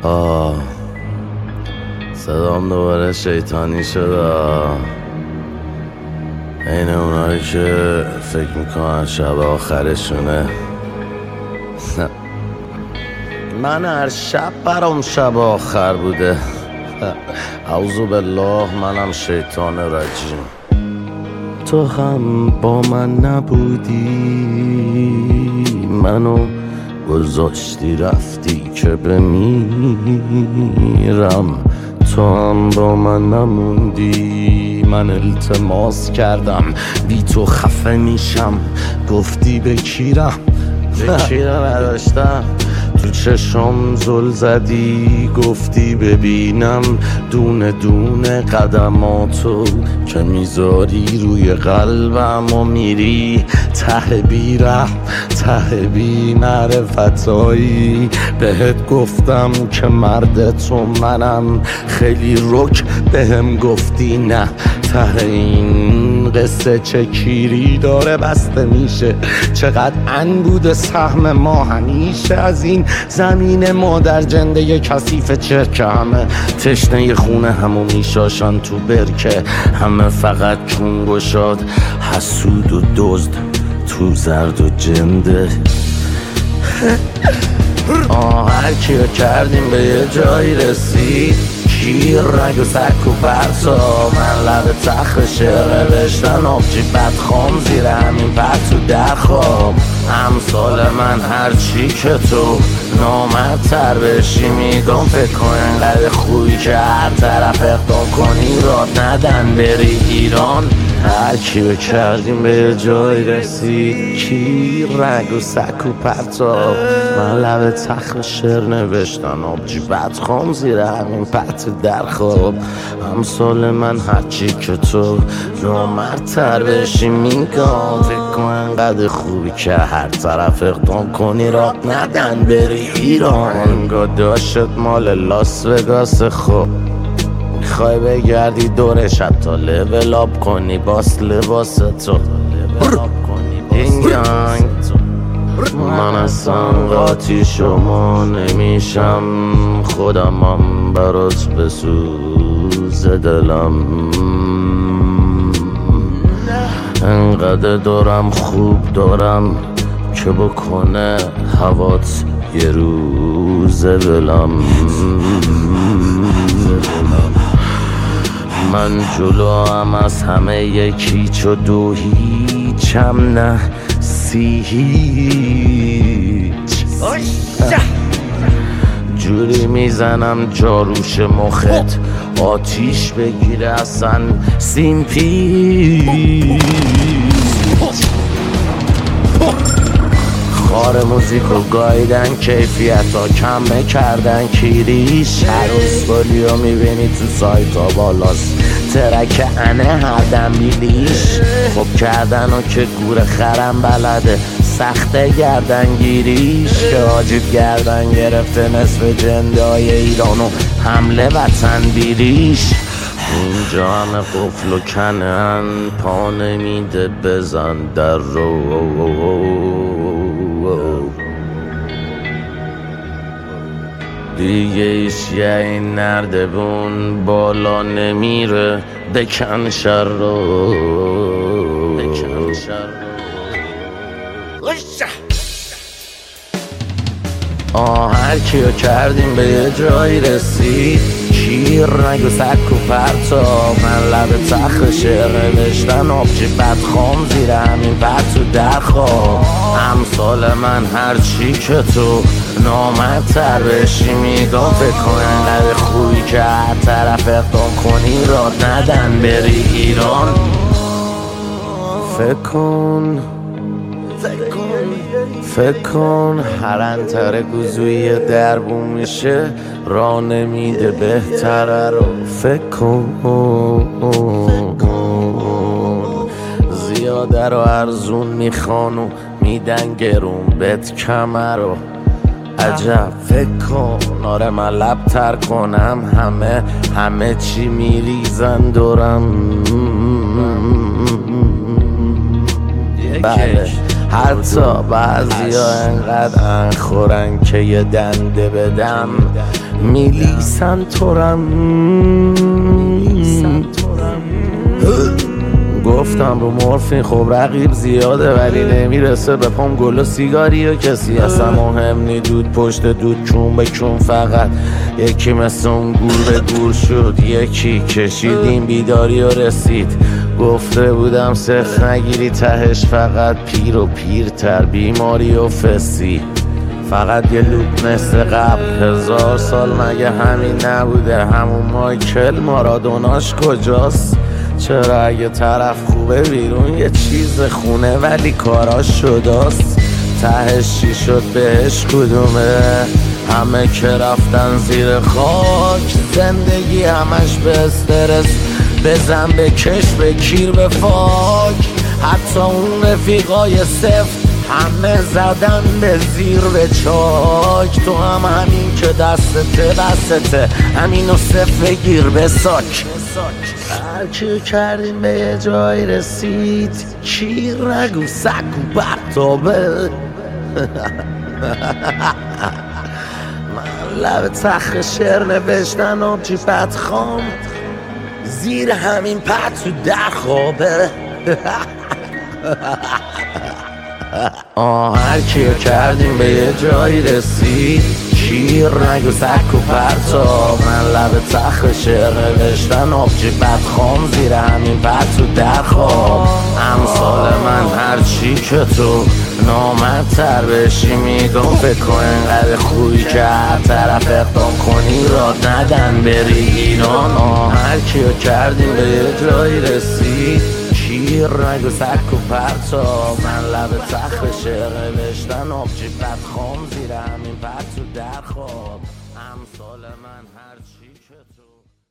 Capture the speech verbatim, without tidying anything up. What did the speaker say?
آه صدام دوباره شیطانی شده، این اونایی که فکر میکنن شب آخرشونه. من هر شب برام شب آخر بوده. اعوذ بالله، منم شیطان رجیم. تو هم با من نبودی، منو گذاشتی رفتی که بمیرم. تو هم با من نموندی، من التماس کردم بی تو خفه میشم، گفتی بکیرم بکیرم نداشتم. تو چشم زل زدی، گفتی ببینم دونه دونه قدماتو که میذاری روی قلبم و میری ته بی رحم ته بی معرفتایی. بهت گفتم که مرد تو منم، خیلی رک بهم گفتی نه. ته این قصه چه کیری داره بسته میشه، چقدر انبوده سهم ما همیشه از این زمین مادر جنده کثیف چرکه. همه تشنه خونه همو میشاشن تو برکه، همه فقط چون گشاد حسود و دزد تو زرد و جنده. آه هر کیو کردیم به یه جایی رسید، کیر رگ و سک و پرتا. من لب تخت شعر نوشتن آبجی بدخام زیر همین پرت تو در خواب. امثال من هرچی که تو نامرتر بشی میگم، فکر کن انقدر خوبی که هر طرف اقدام کنی راد ندن بری ایران. هر کیو کردیم به یه جای رسید، کی رگ و سک و پرتا. من لب تخت شعر نوشتن آبجی بدخام زیر همین پرت در خواب. امثال من هرچی که تو نامرتر بشی میگم، فکر کن انقدر خوبی که هر طرف اقدام کنی راه ندن بری ایران. انگار داشت مال لاس وگاس، خوب میخوای بگردی دورش حتی لول آپ کنی باس لباس تو. این گنگ من اصلا قاطی شما نمیشم، خودمم برات بسوز دلم. انقدر دارم خوب دارم که بکنه هوات یه روز دلم. من جلو هم از همه یکی چو دو هیچم نه سی هیچ. جوری میزنم جاروش مخت آتیش بگیره اصلا سیم پیچ. خار موزیکو گایدن کیفیت ها کمه کردن کیریش. هر اسکولیو میبینی تو سایت ها بالاست، ترک انه هر دنبیلیش. خب کردن و که گور خرم بلده، سخته گردن گیریش. که عاجب گردن گرفته نصف جنده های ایران و حمله وطن بیریش. اینجا همه قفل و کنن، پا نمیده بزن در رو. دیگه ایش یه این نردبون بالا نمیره، بکن شر رو بکن شر رو. آه هر کیو کردیم به یه جایی رسید، کیر رگ و سک و پرتا. من لب تخت شعر نوشتن آبجی بدخام زیر همین پرت تو در خواب. امثال من هرچی که تو نامرتر بشی میگم، فکر کن انقدر خوبی که هر طرف اقدام کنی راد ندن بری ایران. فکر کن فکر کن هر انتر گوزوی دربون میشه، راه نمیده بهتره رو. فکر کن زیاده رو ارزون میخوان و میدن گرون بهت کمه رو. عجب فکر کن آره من لب تر کنم، همه همه چی میریزن دورم. بله حتی بعضی ها انقدر انخورن که یه دنده بدم میلیسن تورم. گفتم رو مورفین خب رقیب زیاده ولی نمیرسه به پام گل و سیگاری و کسی اصلا مهم نی. دود پشت دود چون به چون فقط یکی مثل اون گور به گور شد، یکی کشیدیم بیداری و رسید. گفته بودم صفر نگیری تهش فقط پیر و پیرتر بیماری و فسی. فقط یه لوپ مثل قبل هزار سال مگه همین نبوده؟ همون مایکل مارادوناش کجاست؟ چرا اگه طرف خوبه بیرون یه چیز خونه ولی کاراش شداست؟ تهش چی شد بهش کدومه؟ همه که رفتن زیر خاک، زندگی همش به استرس، بزن به کش به کیر به فاک. حتی اون رفیقای سفت همه زدن به زیر به چاک. تو هم همین که دستته بسته همینو صف بگیر به ساک. هرکی کردیم به یه جای رسید، کیر نگو سکو برتابه. من لب تخت شعر نوشتن آبجی بدخام، زیر همین پت تو در خوابه. آه هرکی کردیم به یه جایی رسید، شیر نگو سک و پرتا. من لب تخت شعر نوشتن آبجی بدخام، زیر همین پت تو در خواب. امثال من هرچی که تو نامدتر بشی میگم فکر کن انقدر خوبی که هر طرف اقدام کنی را ندن بری ایران. آه هرکی کردیم به یه جایی رسید، شیر نگو سک و پرتا. من لب تخت شعر نوشتن آبجی بدخام، زیر همین پت تو در خواب. امثال من هرچی که تو